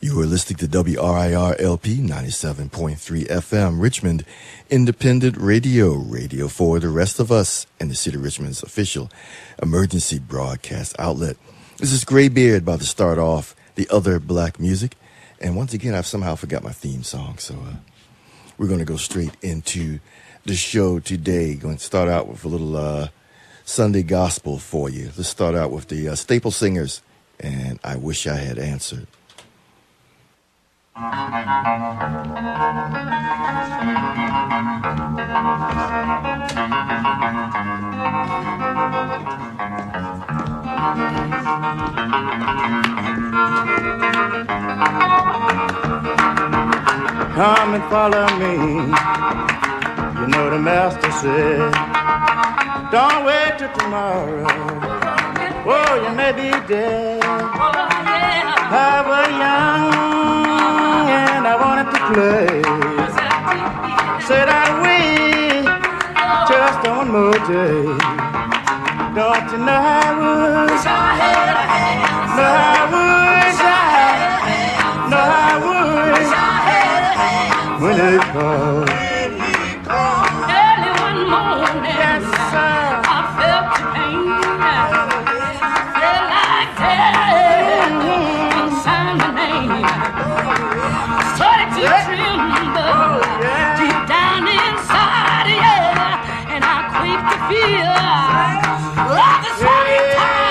You are listening to WRIR-LP 97.3 FM, Richmond Independent Radio, radio for the rest of us, and the City of Richmond's official emergency broadcast outlet. This is Graybeard about to start off the other black music. And once again, I've somehow forgot my theme song, so we're going to go straight into the show today. Going to start out with a little Sunday gospel for you. Let's start out with the Staple Singers, and I Wish I Had Answered. Come and follow me. You know the master said, don't wait till tomorrow. Oh, you may be dead. I was young and I wanted to play. Said I'd wait just one more day. Don't you know I wish I had a hand? No, I wish I had. No, I wish I had a hand. When it calls. Early one morning, yes, sir. I felt the pain. Felt like death. Unsigned my name. Started to tremble deep down inside, yeah. And I quaked to feel like the same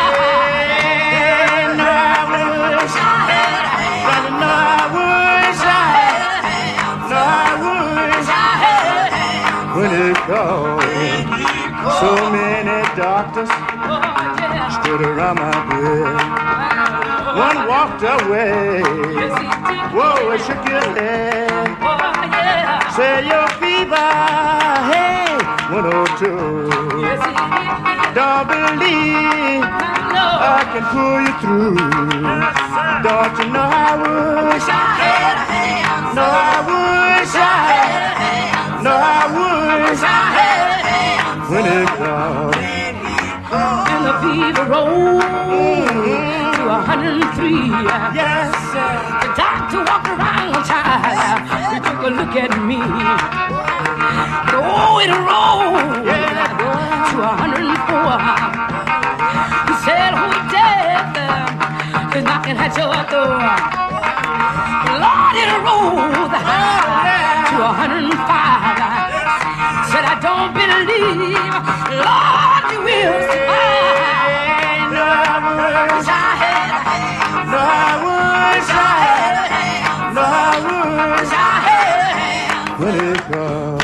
time. No, I wish I had a hand. No, I wish I had a hand. No, I wish I had a hand. When it called. So many doctors stood around my bed. One walked away. Whoa, it shook your head. Said your fever, hey, 102. Don't believe I can pull you through. Don't you know I wish I had a hand? No, I wish I had a hand. No, I wish I had a hand. When it comes. And the fever rose to 103. Yes, sir. The doctor walked around one time. He took a look at me. And oh, it rose to 104. He said, "Oh, death is knocking at your door." Lord, it rose to 105. Said, "I don't believe, Lord, you will survive." No, I wish I had a hand. No, I wish I had a hand. No, I wish I had a hand. When it comes.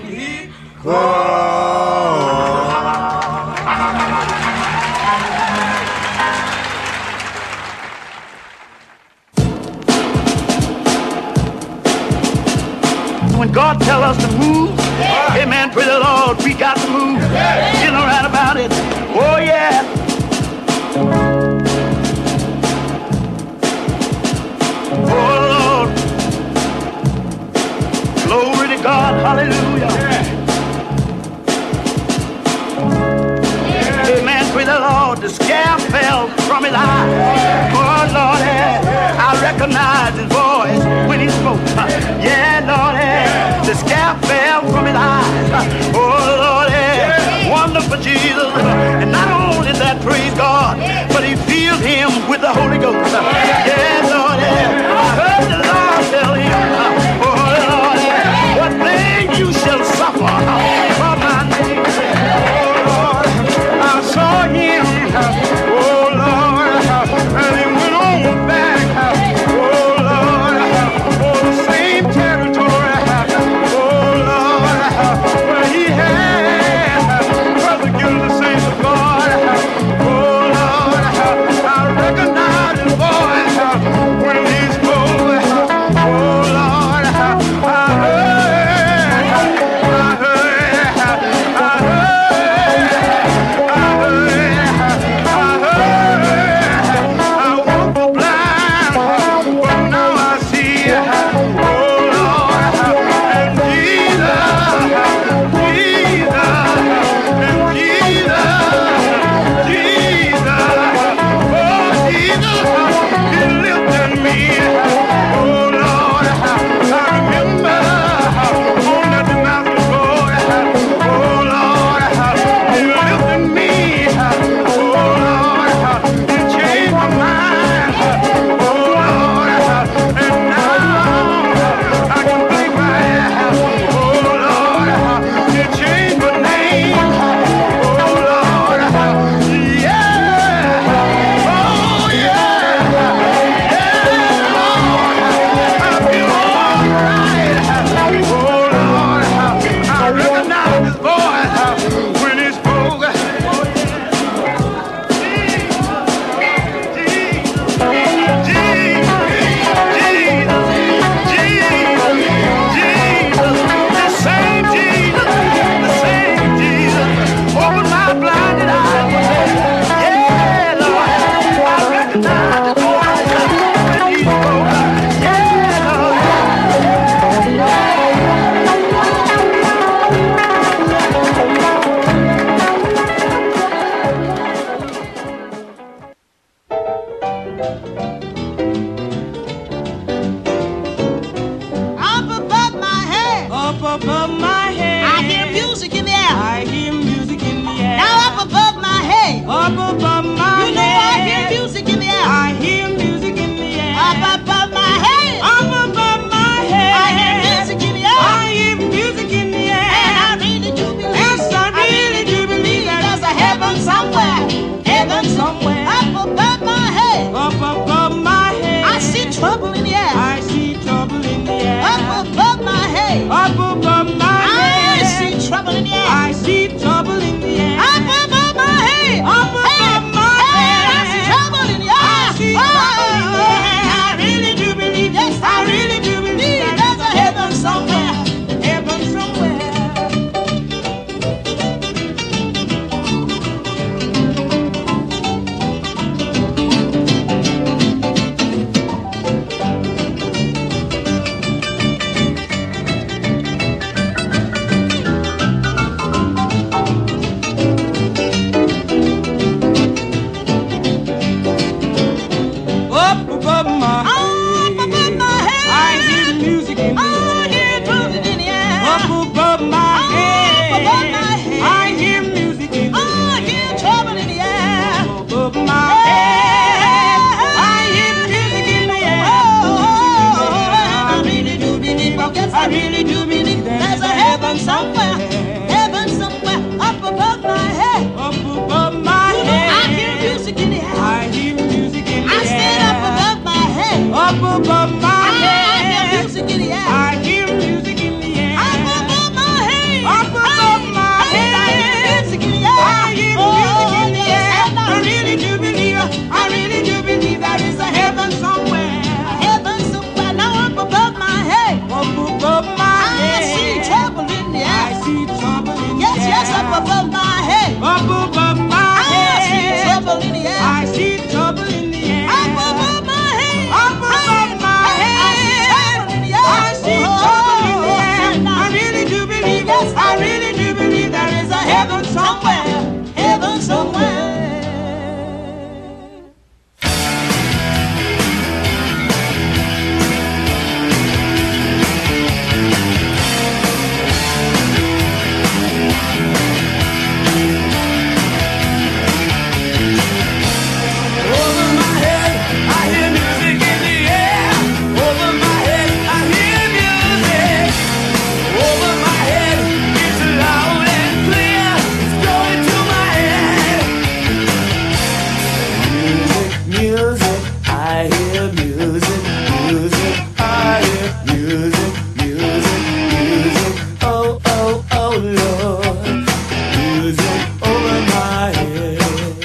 When God tell us to move, amen, praise the Lord, we got to move. You know right about it. Oh, yeah. Oh, Lord. Glory to God. Hallelujah. Amen, praise the Lord. The scab fell from his eye. Oh, Lord, I recognize his voice when he spoke. Yeah, Lord, the scab fell from his eyes. Oh, Lord, wonderful Jesus. And not only that, praise God, but he filled him with the Holy Ghost. Yeah, Lord, I heard the Lord tell him, oh, Lord, what thing you shall suffer for my name. Oh, Lord, I saw him, oh, Lord, and he went on back, oh, Lord, for the same territory, oh, Lord, where he had persecuted the above my head. I hear music in the air. I hear music in the air. Now up above my head. Up above my head. You know I hear music in the air. I hear music in the air. Up above my head. Up above my head. I hear music in the air. I hear music in the air. And I really do believe. Yes, I really do believe there's a heaven somewhere. Heaven somewhere. Up above my head. Up above my head. I see trouble in the air. I see trouble in the air. Up above my head. Up above my head. I see trouble in the air. I see trouble in the air. Up above my head. Up above my head. I see trouble in the air. I see trouble in the air. I really do believe. Yes, I really do believe there's a heaven somewhere. Heaven somewhere. Up above my head. I hear music in the air. Up above my head. I hear music in the air. Up above my head. I hear music in the air. I really do believe. I really do believe There's a heaven somewhere. Heaven somewhere. Up above my head. Up above my head. I hear music in the air. I hear music in the I air. stand up above my head. Up above my I hear head. music in the air. I hear music in the air. Up above my head. Up above my head. I hear music in the air. I hear music in the air. I really do believe. I really do believe there is a heaven somewhere. Heaven somewhere. Now up above my head. Up above my I see head. trouble in the I air. see trouble in the Yes, air. yes, up above my head. Up above my I see head. trouble in the air. I see trouble in the air. Up above my head. Up above my head. I see trouble in the air. I really do believe. I really do believe there is a heaven somewhere. Heaven somewhere. Over my head, I hear music in the air. Over my head, I hear music. Over my head, it's loud and clear. It's going to my head. Music, music, I hear music, music, I hear music, music, music. Oh, oh, oh, Lord. Music over my head.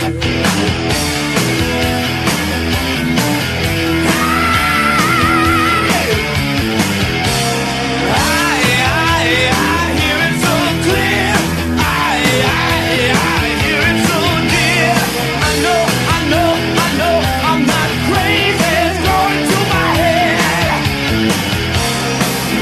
I hear it so clear. I hear it so dear. I know, I'm not crazy. It's going to my head.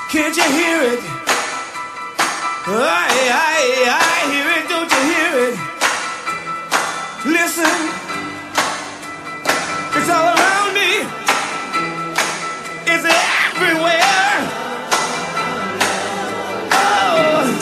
Can't you hear it? I hear it, don't you hear it? Listen, it's all around me. It's everywhere. Oh.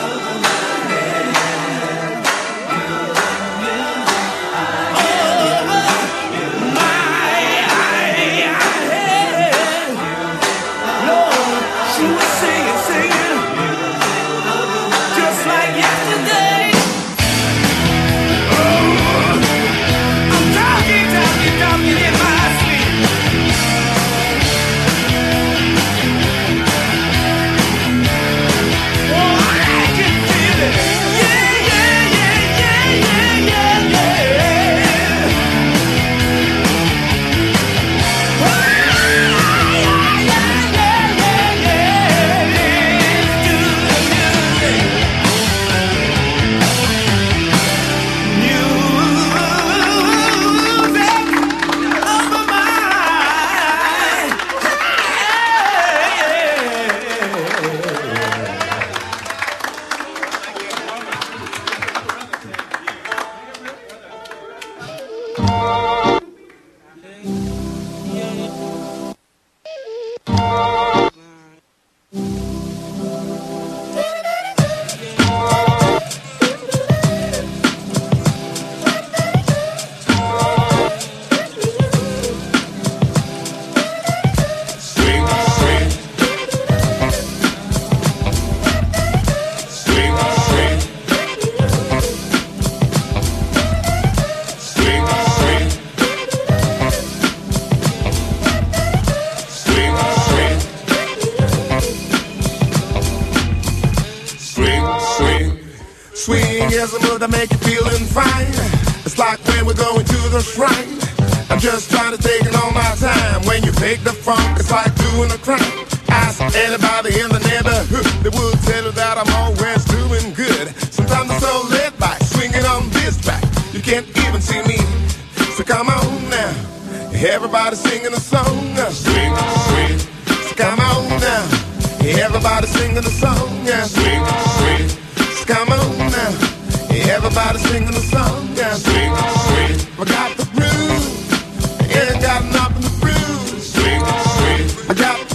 To make you feeling fine. It's like when we're going to the shrine. I'm just trying to take it on my time. When you take the funk, it's like doing a crime. Ask anybody in the neighborhood, they will tell you that I'm always doing good. Sometimes I'm so laid back, swinging on this track. You can't even see me. So come on now, everybody singing a song. Swing, swing. So come on now, everybody singing a song. Swing, swing. So come on now. Everybody singing a song, yeah. Swing, swing. I got the groove, ain't got nothing to prove. Swing, swing. I got the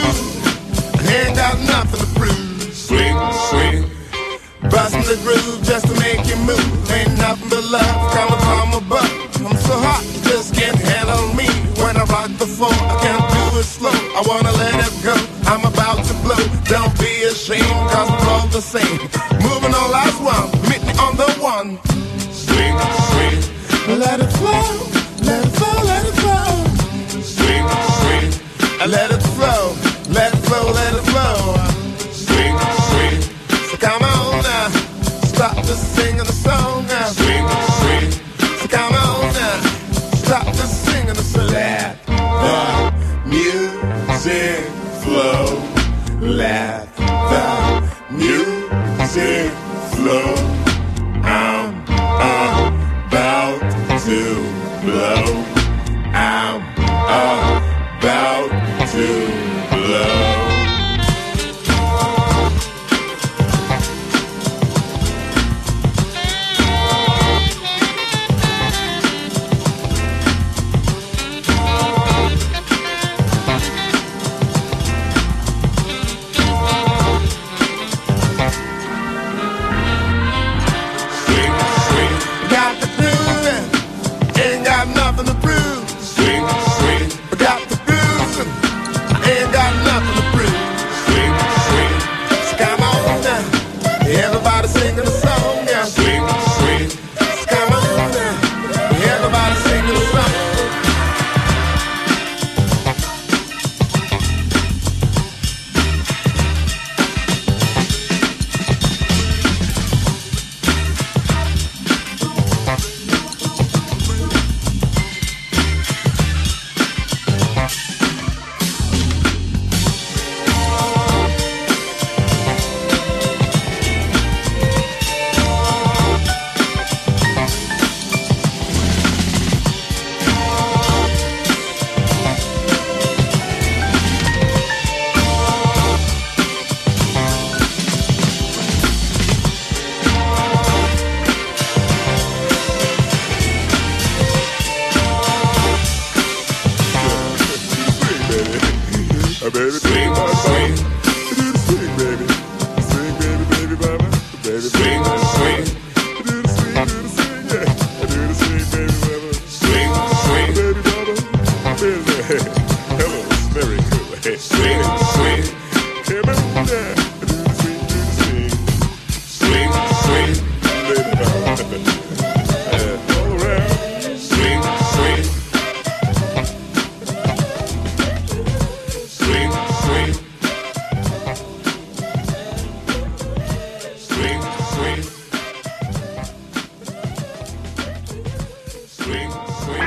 groove, ain't got nothing to prove. Swing, swing. Busting the groove just to make you move. Ain't nothing but love coming from above. I'm so hot, you just can't handle me. When I rock the floor, I can't do it slow. I wanna let it go, I'm about to blow. Don't be ashamed, cause we're all the same. Moving on last one, meet me on the one. Swing, swing. Let it flow, let it flow, let it flow. Swing, swing. Let it flow, let it flow, let it flow. Swing, swing. So come on now, stop just singing the song now. Swing, swing. So come on now, stop just singing the song. Let the music flow. Let the music flow. I'm about to blow. I'm about to blow. Nothing to prove. Swing, swing. I got the blues. I ain't baby. Baby, swing, swing. Do the swing, baby. Swing, baby, baby, mama. Baby, swing, swing. Do the swing, yeah. Do the swing, baby, mama. Swing, swing, baby, mama. Hello, very cool. Hey, swing, swing. Come on down. Do the swing, swing, swing, baby, mama. All around. Swing, swing. Swing, swing. Swing, swing. Swing, swing.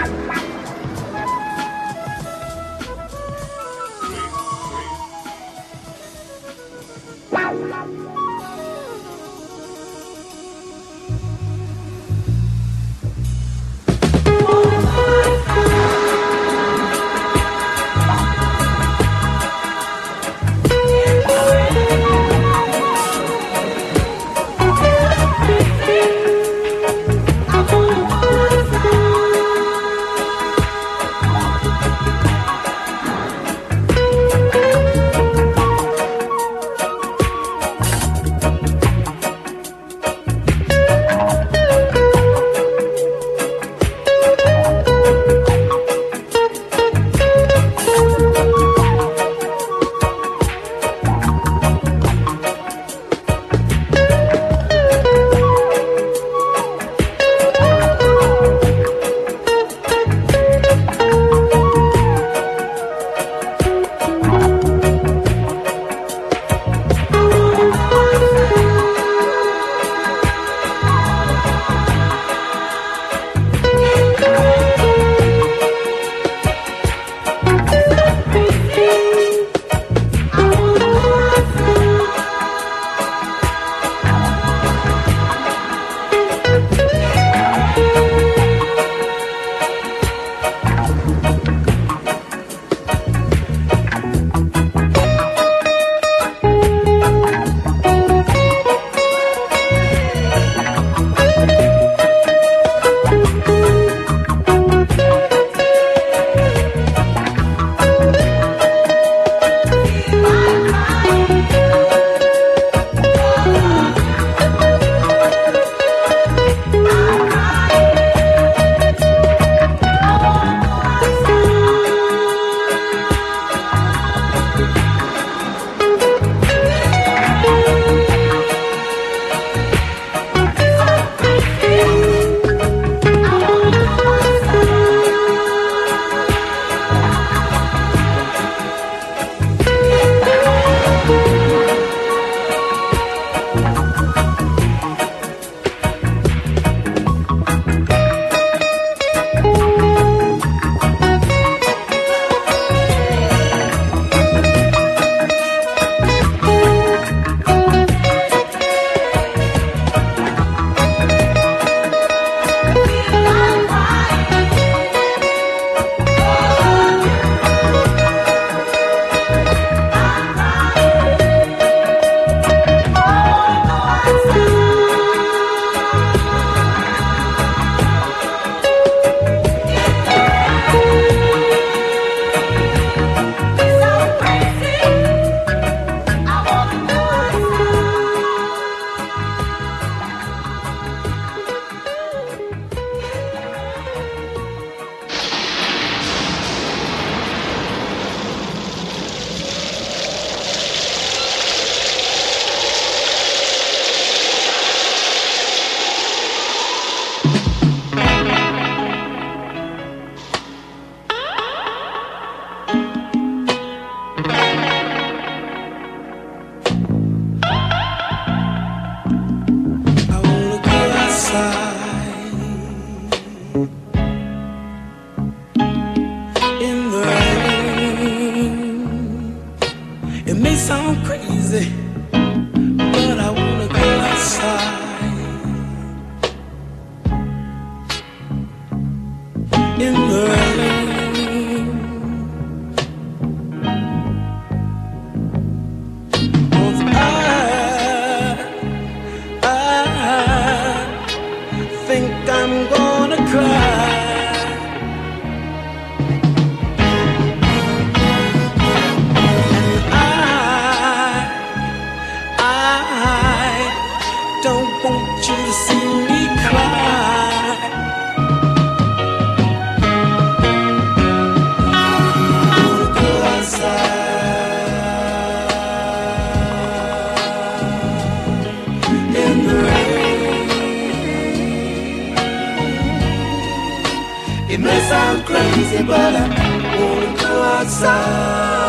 crazy, but I wanna go outside.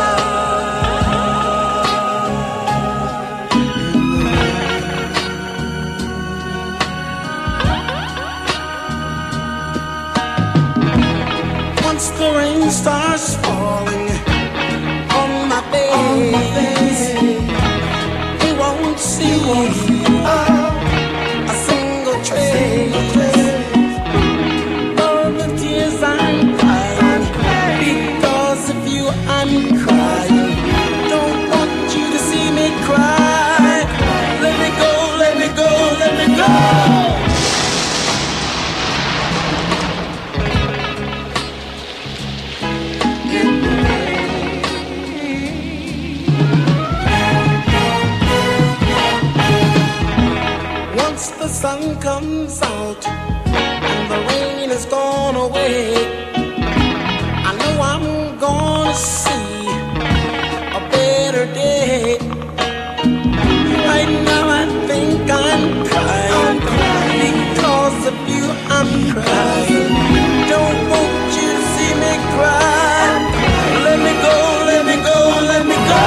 Once the rain starts falling on my face, he won't see a single trace of the tears I'm crying. Because of you I'm crying. Don't want you to see me cry. Let me go, let me go, let me go. The sun comes out and the rain is gone away, I know I'm gonna see a better day. Right now I think I'm crying. Because of you I'm crying. Don't want you to see me cry. Let me go, let me go, let me go.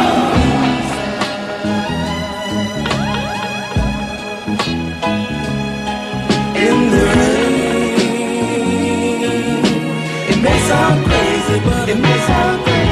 In the rain, it may sound crazy, but it may sound crazy.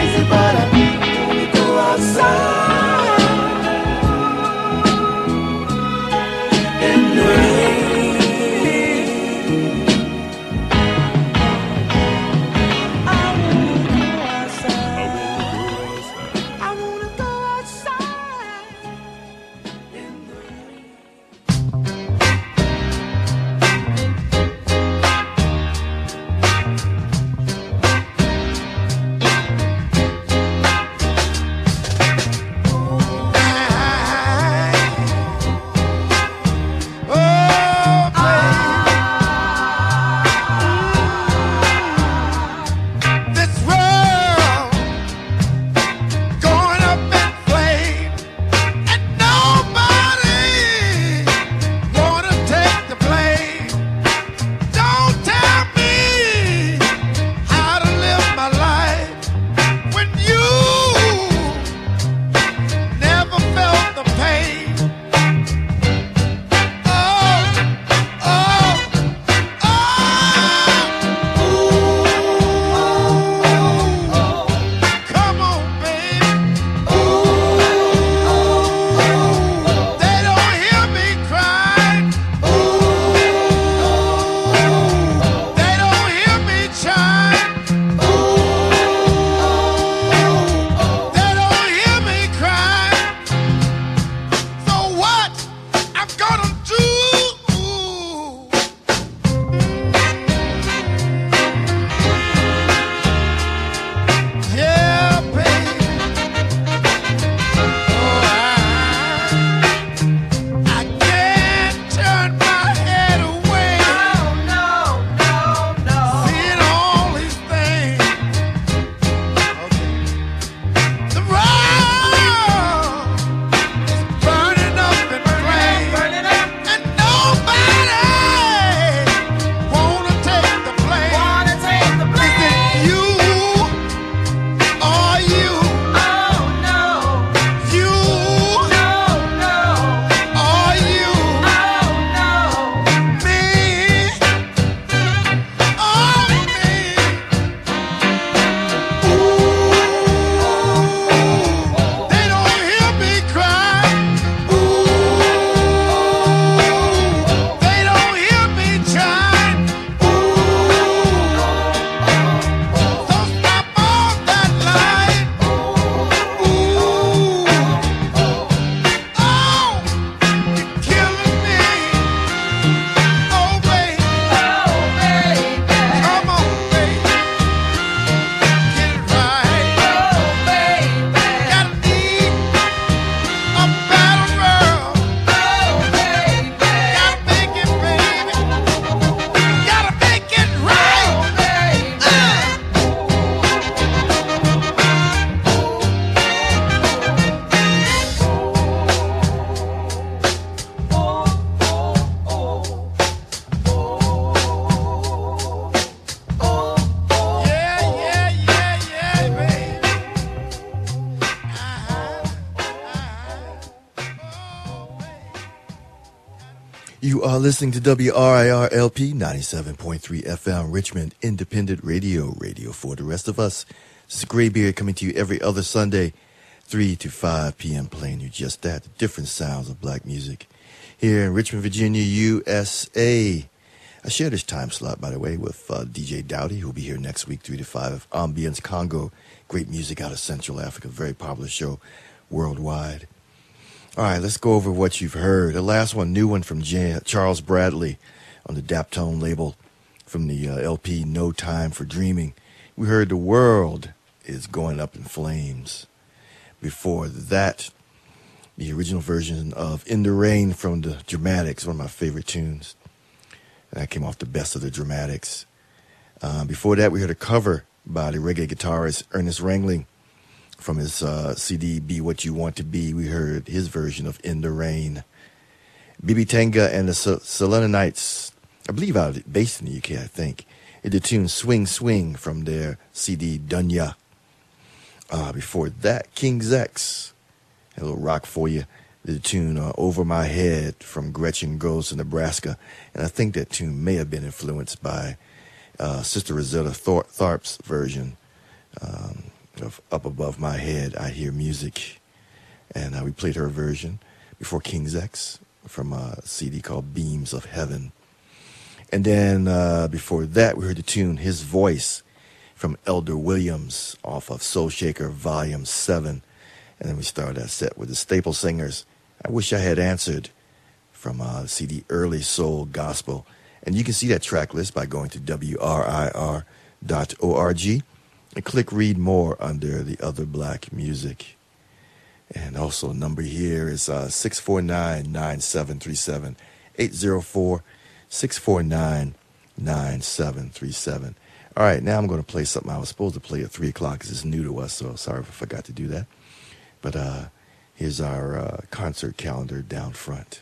You are listening to WRIR LP 97.3 FM, Richmond Independent Radio, radio for the rest of us. This is Graybeard coming to you every other Sunday, 3 to 5 p.m., playing you just that, the different sounds of black music here in Richmond, Virginia, USA. I share this time slot, by the way, with DJ Dowdy, who'll be here next week, 3 to 5, Ambience Congo, great music out of Central Africa, very popular show worldwide. All right, let's go over what you've heard. The last one, new one from Charles Bradley on the Daptone label from the LP No Time for Dreaming. We heard The World is Going Up in Flames. Before that, the original version of In the Rain from the Dramatics, one of my favorite tunes. That came off the Best of the Dramatics. Before that, we heard a cover by the reggae guitarist Ernest Rangling. From his CD, Be What You Want to Be, we heard his version of In the Rain. Bibi Tenga and the Selenites, I believe based in the UK, I think, in the tune Swing Swing from their CD Dunya. Before that, King's X, a little rock for you, the tune Over My Head from Gretchen Goes to Nebraska. And I think that tune may have been influenced by Sister Rosetta Tharpe's version of Up Above My Head, I Hear Music. And we played her version before King's X from a CD called Beams of Heaven. And then before that, we heard the tune His Voice from Elder Williams off of Soul Shaker Volume 7. And then we started that set with the Staple Singers, I Wish I Had Answered, from CD Early Soul Gospel. And you can see that track list by going to WRIR.org. And click Read More under the Other Black Music. And also number here is 649-9737. 804-649-9737. All right, now I'm going to play something I was supposed to play at 3 o'clock because it's new to us, so sorry if I forgot to do that. But here's our concert calendar down front.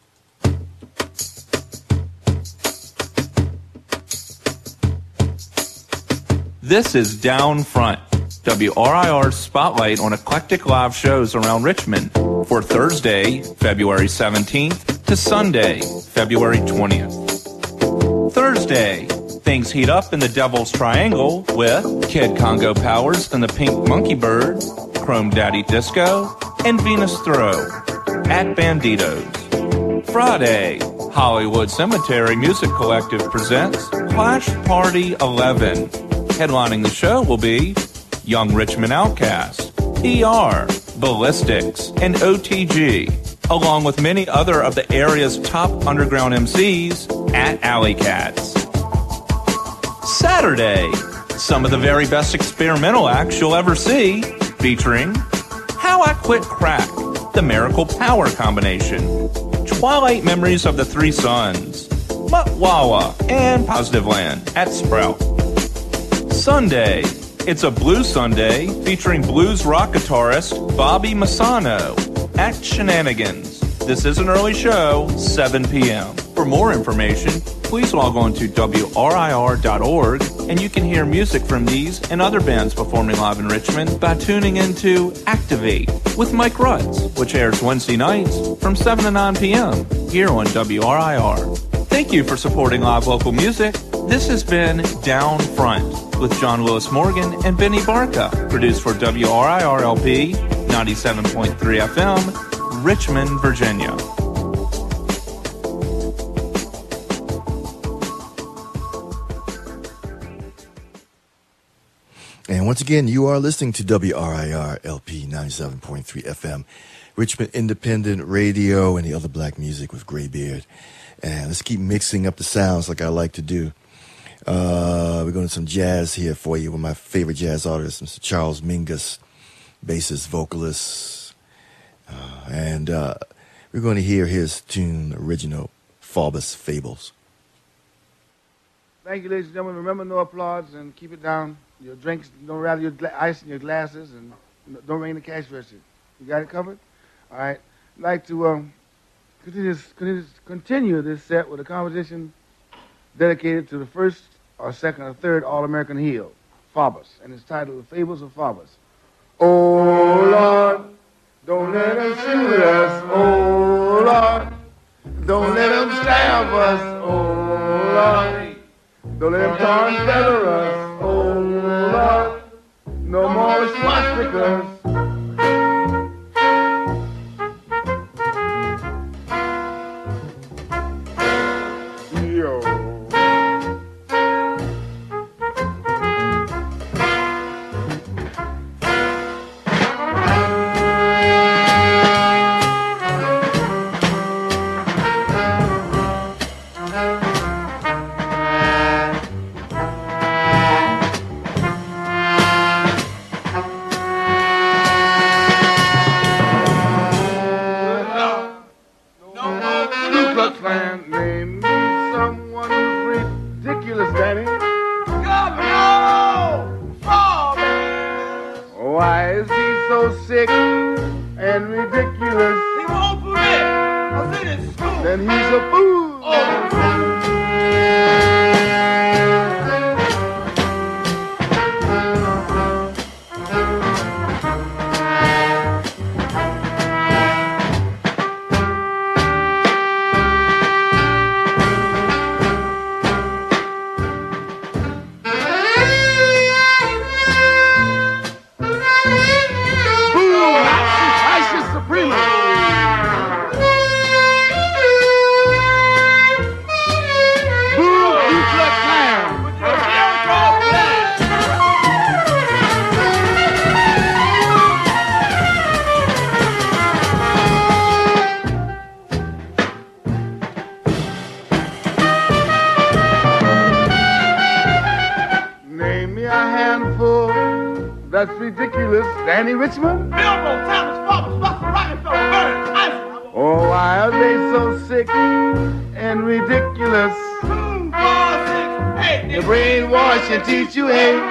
This is Down Front, WRIR's spotlight on eclectic live shows around Richmond for Thursday, February 17th to Sunday, February 20th. Thursday, things heat up in the Devil's Triangle with Kid Congo Powers and the Pink Monkey Bird, Chrome Daddy Disco, and Venus Throw at Banditos. Friday, Hollywood Cemetery Music Collective presents Clash Party 11. Headlining the show will be Young Richmond Outcast, ER, Ballistics, and OTG, along with many other of the area's top underground MCs at Alley Cats. Saturday, some of the very best experimental acts you'll ever see, featuring How I Quit Crack, the Miracle Power Combination, Twilight Memories of the Three Sons, Mutwawa, and Positive Land at Sprout. Sunday, it's a Blues Sunday featuring blues rock guitarist Bobby Massano at Shenanigans. This is an early show, 7 p.m. For more information, please log on to WRIR.org, and you can hear music from these and other bands performing live in Richmond by tuning into Activate with Mike Rutz, which airs Wednesday nights from 7 to 9 p.m. here on WRIR. Thank you for supporting live local music. This has been Down Front with John Lewis Morgan and Benny Barca, produced for WRIR-LP 97.3 FM, Richmond, Virginia. And once again, you are listening to WRIR-LP 97.3 FM, Richmond Independent Radio, and the other black music with Graybeard. And let's keep mixing up the sounds like I like to do. We're going to some jazz here for you. One of my favorite jazz artists, Mr. Charles Mingus, bassist, vocalist. And we're going to hear his tune, original, Faubus Fables. Thank you, ladies and gentlemen. Remember, no applause, and keep it down. Your drinks, don't rattle your ice in your glasses, and don't ring the cash register. You got it covered? All right. I'd like to continue this set with a composition dedicated to the first or second or third All-American heel, Faubus, and it's titled The Fables of Faubus. Oh, Lord, don't let them shoot us. Oh, Lord, don't let them stab of us, oh Lord. Don't let them tar and feather us, oh Lord. No more swastikas. Yo. That's ridiculous. Danny Richmond? Bilbo, Thomas, Faubus, Buster, Rockefeller, Burns, Eisenhower. Oh, why are they so sick and ridiculous? 2, 4, 6, 8. The brainwash and teach you hate.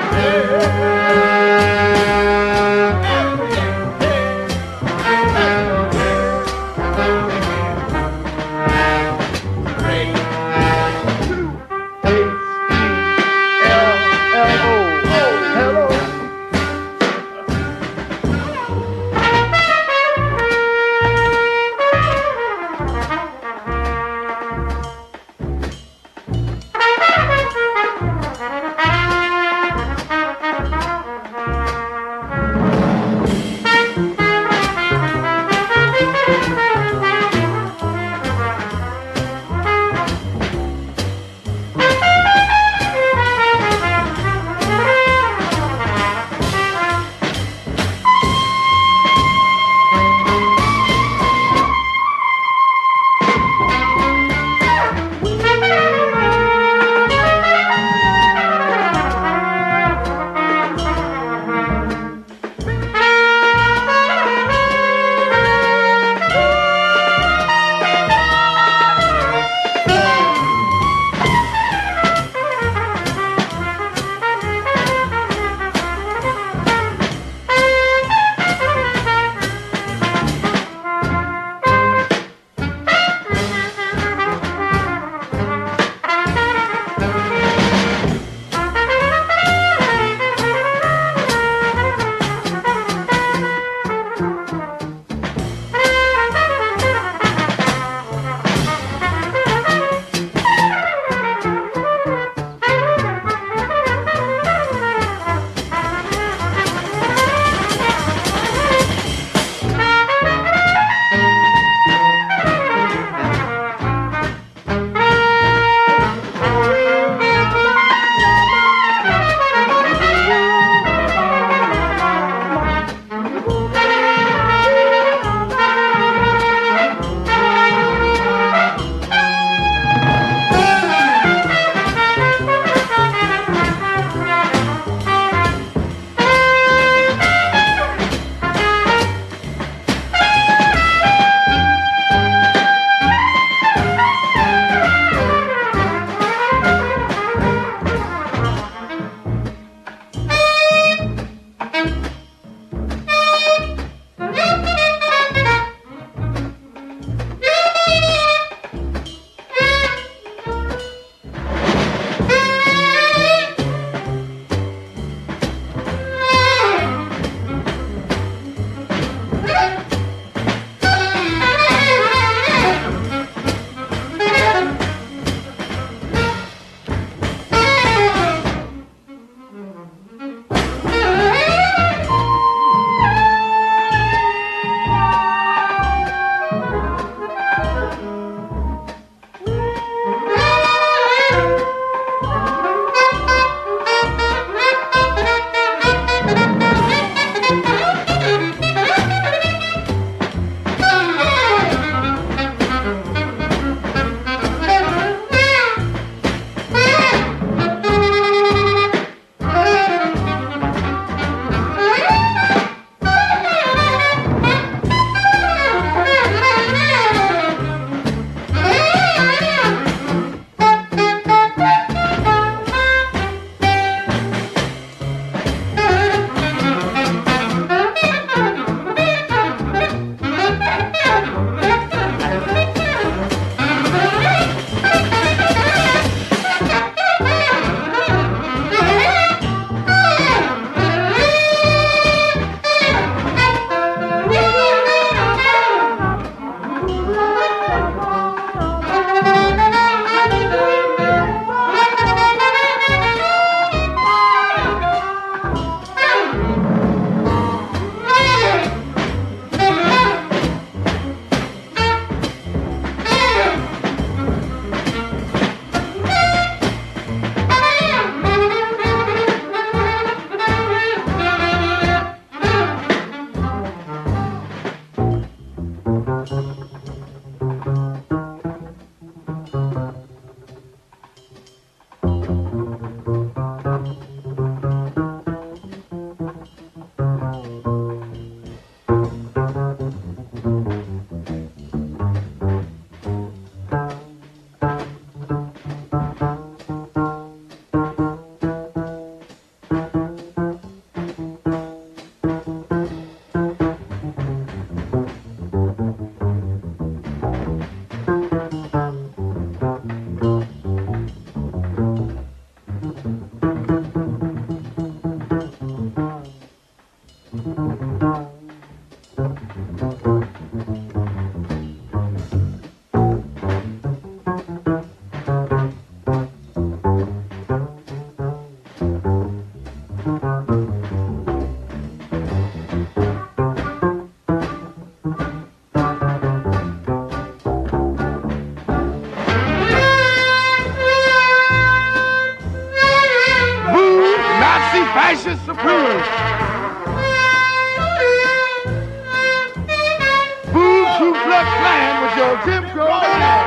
quit playing with your Jim Crow band.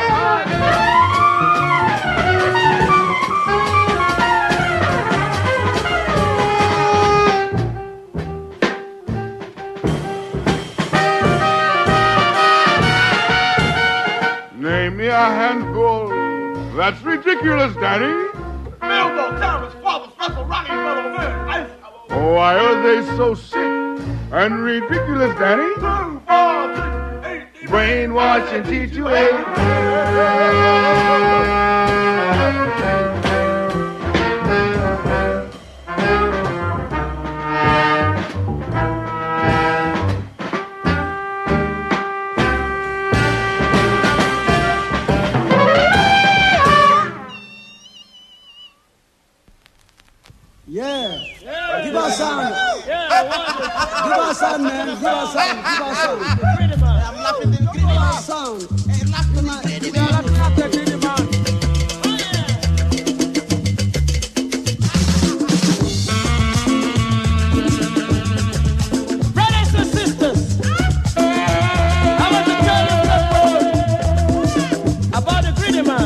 Name me a handful. That's ridiculous, Danny. Bilbo, Thomas, Father, Russell, Ronnie, Brother, Ice. Why are they so sick and ridiculous, Danny? 2, 4, 6, 8. Brainwash and teach you hate. Yeah. Give us sound. Give us sound, man. Give us sound. Give us sound. I'm laughing the Give us sound. Hey, laughing the Greedy Man. Brothers and sisters, I want to tell you about the Greedy Man.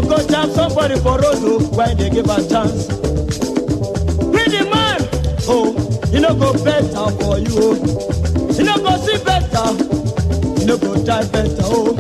go jam somebody for road oh, when they give a chance. Pretty man, oh, you no go better for you, oh. You no go see better, you no go die better, oh.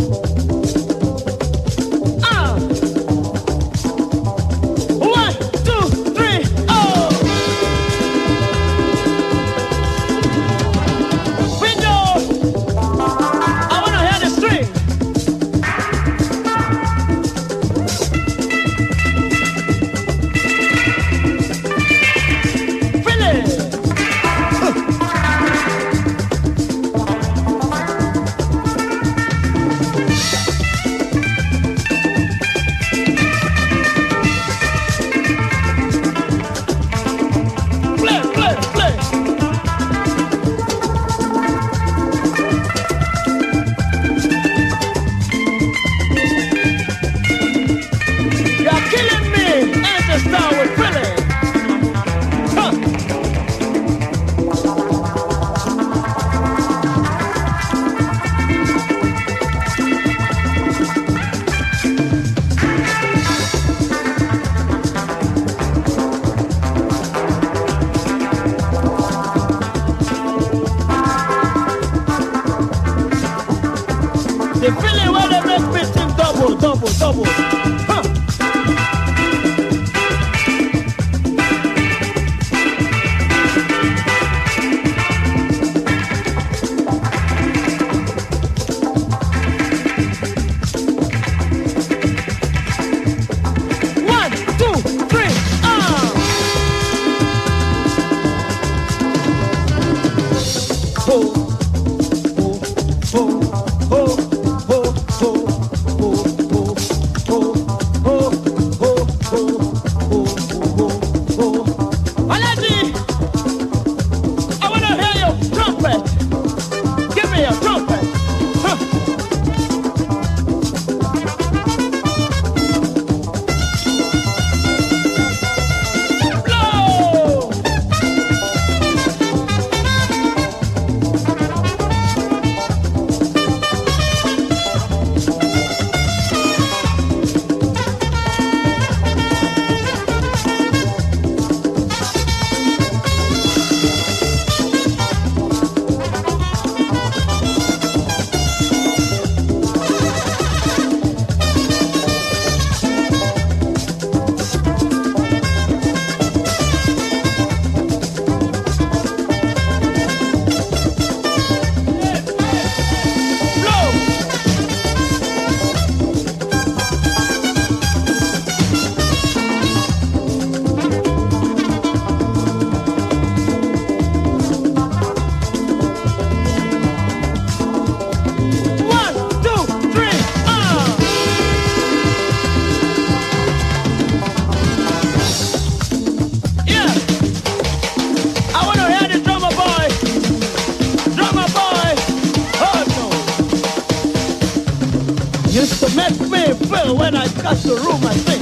When I touch the room, I think,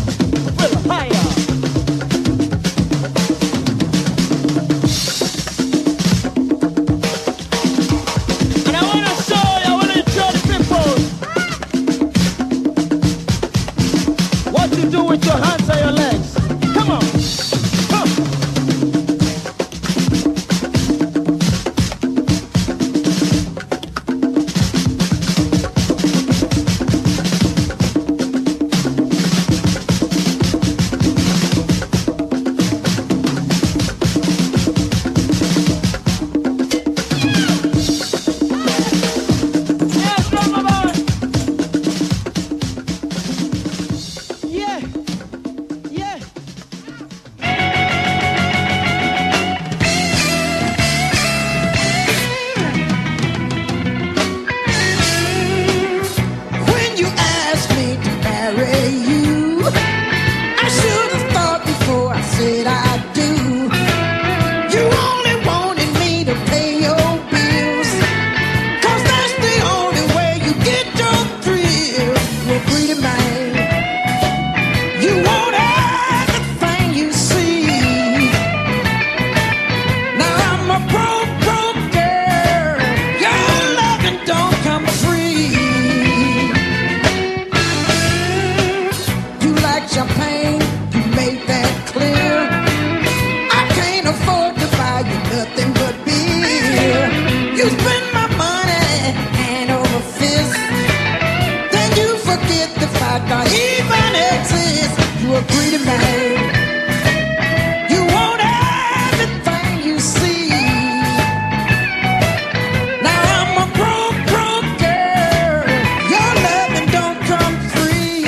feel higher. And I want to show you, I want to show the people what you do with your hands and your legs. Come on. like I even exist. You a greedy man. You want everything you see. Now I'm a broke girl. Your loving don't come free.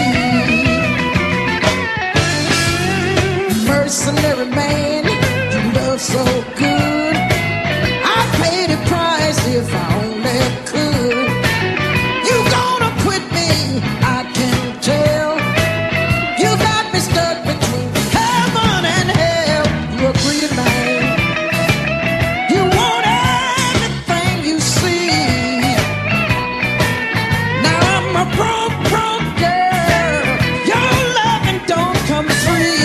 Mercenary man, you love so good. I'd pay the price if I only could. You gonna quit me, I can tell. You got me stuck between heaven and hell. You a greedy man. You want everything you see. Now I'm a broke girl. Your loving don't come free.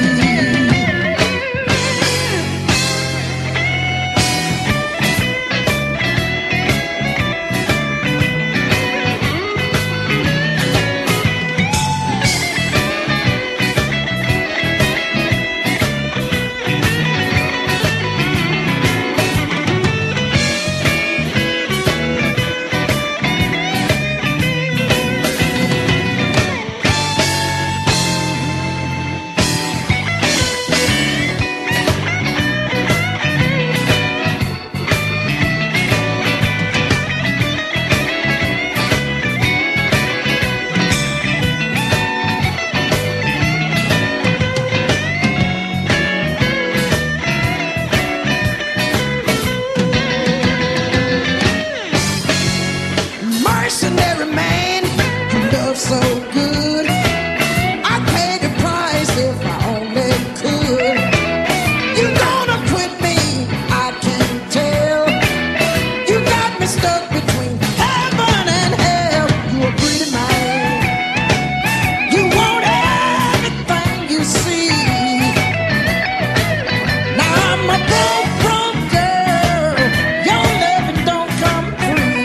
Mercenary man, you love so good. I'd pay the price if I only could. You gonna quit me, I can tell. You got me stuck between heaven and hell. You a greedy man. You want everything you see. Now I'm a broke girl. Your loving don't come free.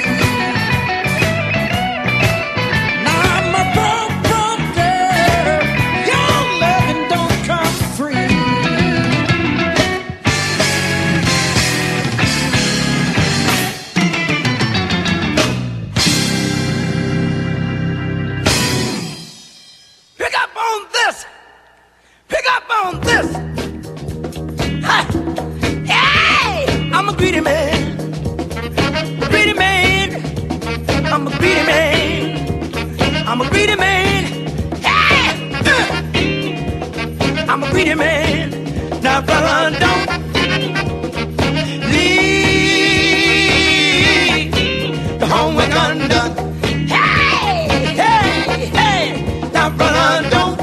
Now I'm a broke girl. Your loving don't come free. Pick up on this. Pick up on this. Ha. Hey, I'm a greedy man. Greedy man. I'm a greedy man. I'm a greedy man. Hey. I'm a greedy man. Now, brother, don't leave the homework undone. Hey. Now, brother, don't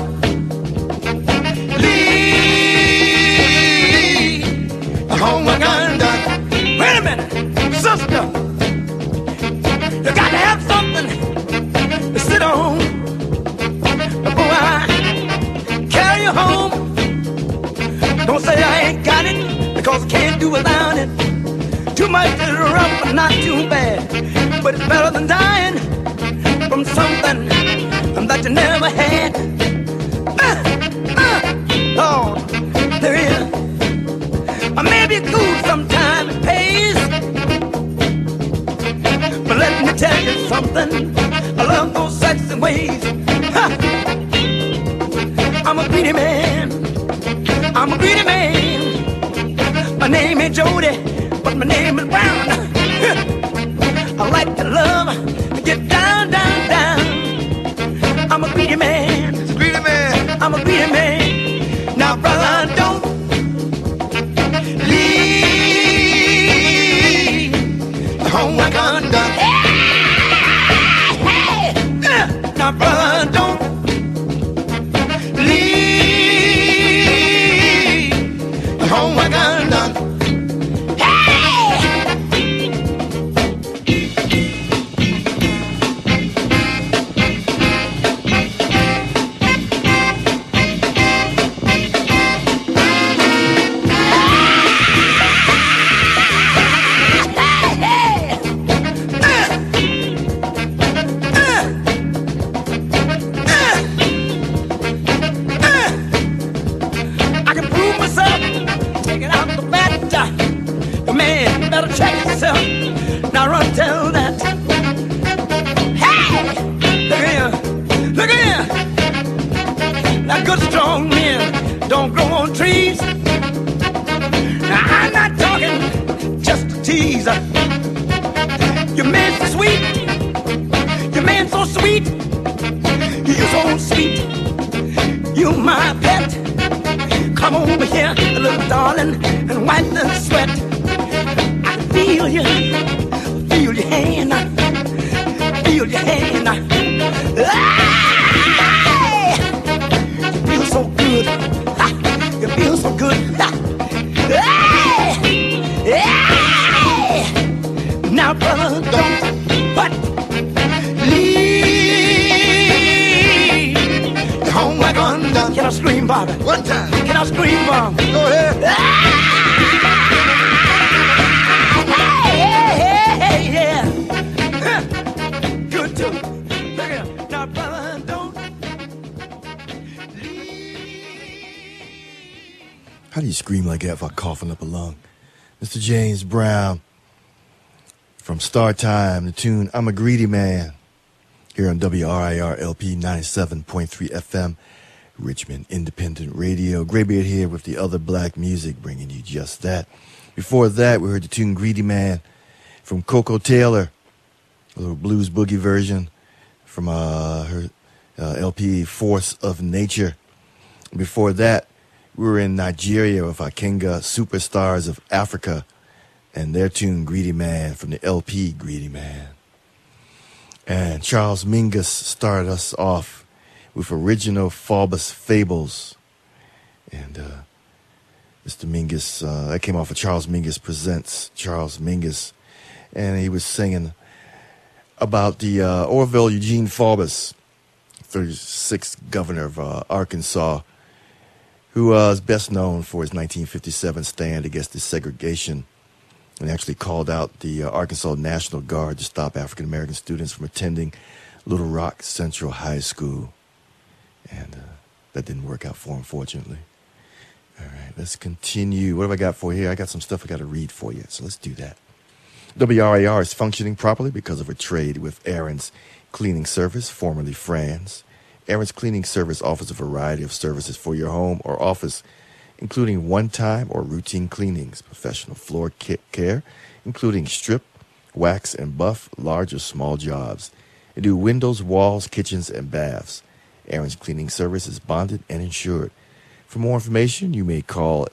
leave the homework undone. Wait a minute, sister. You got to have something to sit on before I carry you home. Don't say I ain't got it, because I can't do without it. Too much is rough, but not too bad. But it's better than dying from something that you never had. Oh, there is. I may be cool sometime, it pays. But let me tell you something, I love those sexy ways. Ha! I'm a greedy man. I'm a greedy man. My name ain't Jody, but my name is Brown. I like to love, get down. I'm a greedy man. It's a greedy man. I'm a greedy man. Now, brother, don't leave the homework undone. Hey. Now, brother, don't leave the homework undone. Now run, tell that. Hey, look here, Your man so sweet. Your man so sweet. You're so sweet. You're my pet. Come over here, little darling, and wipe the sweat. I can feel you. Feel your hand. Feel your hand. Hey! You feel so good. You feel so good. Hey! Hey! Now, brother, don't but leave. Home like undone. Can I scream, Bobby? One time. Can I scream, Bob? Go ahead. Hey, yeah. Good too. Look at him. Now, brother, don't How do you scream like that without coughing up a lung? Mr. James Brown from Star Time, the tune I'm a Greedy Man, here on WRIR LP 97.3 FM, Richmond Independent Radio. Graybeard here with the other black music, bringing you just that. Before that, we heard the tune Greedy Man from Coco Taylor, a little blues boogie version from her LP Force of Nature. Before that, we were in Nigeria with Akenga Superstars of Africa and their tune Greedy Man from the LP Greedy Man. And Charles Mingus started us off with original Faubus Fables. And Mr. Mingus, that came off of Charles Mingus Presents Charles Mingus. And he was singing about the Orville Eugene Faubus, 36th governor of Arkansas, who was best known for his 1957 stand against desegregation and actually called out the Arkansas National Guard to stop African-American students from attending Little Rock Central High School. And that didn't work out for him, fortunately. All right, let's continue. What have I got for here? I got some stuff I got to read for you, so let's do that. WRIR is functioning properly because of a trade with Aaron's Cleaning Service, formerly Fran's. Aaron's Cleaning Service offers a variety of services for your home or office, including one-time or routine cleanings, professional floor care, including strip, wax, and buff, large or small jobs. They do windows, walls, kitchens, and baths. Aaron's Cleaning Service is bonded and insured. For more information, you may call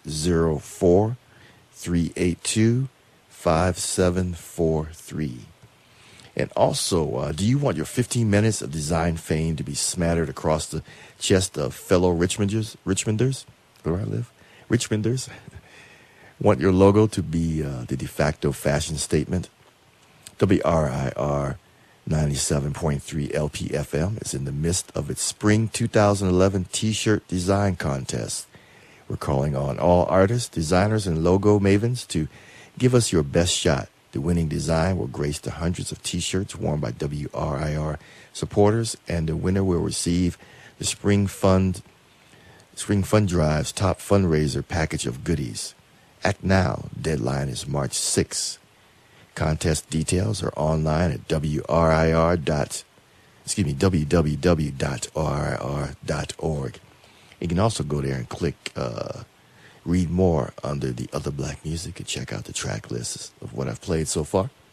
804-382-5743. And also, do you want your 15 minutes of design fame to be smattered across the chest of fellow Richmonders, where I live? Richmonders? Want your logo to be the de facto fashion statement? WRIR 97.3 LPFM is in the midst of its Spring 2011 T-shirt design contest. We're calling on all artists, designers, and logo mavens to give us your best shot. The winning design will grace the hundreds of T-shirts worn by WRIR supporters, and the winner will receive the Spring Fund Drive's top fundraiser package of goodies. Act now. Deadline is March 6th. Contest details are online at www.orr.org. You can also go there and click read more under the other black music and check out the track lists of what I've played so far.